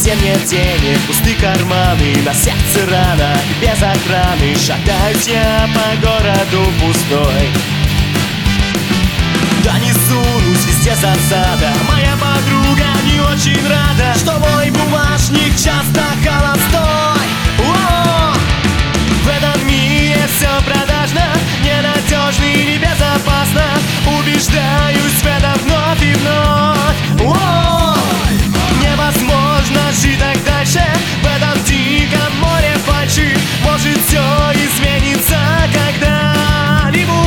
совсем нет денег, пусты карманы, на сердце рана и без охраны. Шатаюсь я по городу пустой, да не сунусь, везде засада. Моя подруга не очень рада, что мой бумажник часто холостой. О! В этом мире все продажно, ненадежно и небезопасно. Убеждаюсь в этом вновь и вновь. О! Невозможно жить так дальше в этом диком море фальши. Может, все изменится когда-нибудь.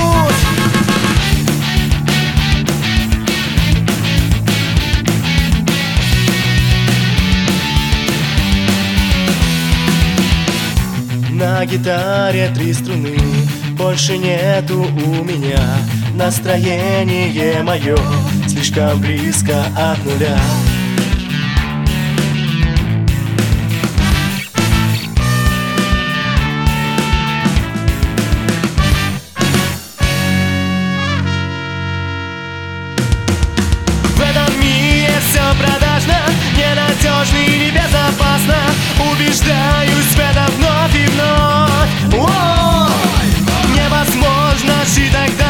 На гитаре 3 струны, больше нету у меня. Настроение мое слишком близко от нуля. В этом мире все продажно, ненадежно и небезопасно. Убеждаюсь в этом вновь и вновь. О! Невозможно жить так.